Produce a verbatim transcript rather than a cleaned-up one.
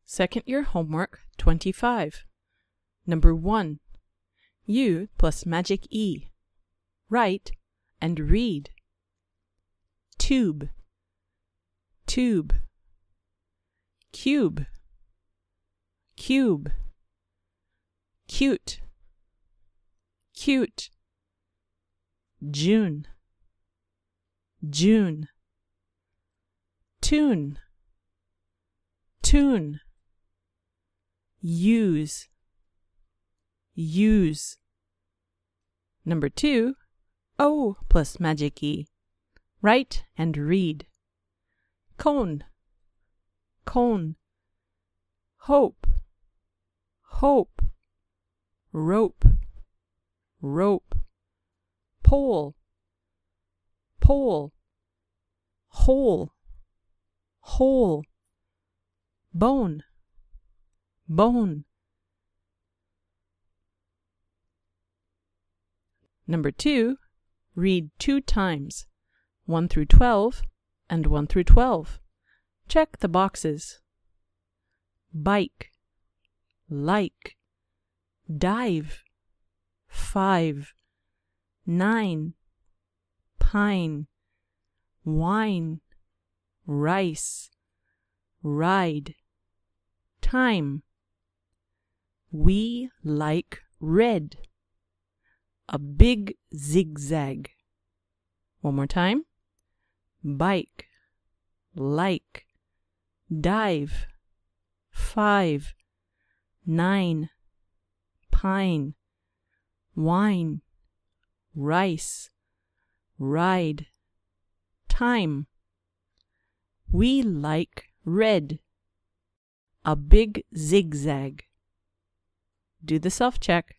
Second year homework twenty-five. Number one. U plus magic E. Write and read. Tube, tube. Cube, cube. Cute, cute. June, June. Tune, tune. Use, use. Number two. O plus magic E. Write and read. Cone, cone. Hope, hope. Rope, rope. Pole, pole. Hole, hole. Bone, bone. Number two. Read two times, one through twelve and one through twelve. Check the boxes. Bike, like. Dive, five. Nine, pine. Wine, rice. Ride, time. We like red. A big zigzag. One more time. Bike, like. Dive, five. Nine, pine. Wine, rice. Ride, time. We like red. A big zigzag. Do the self-check.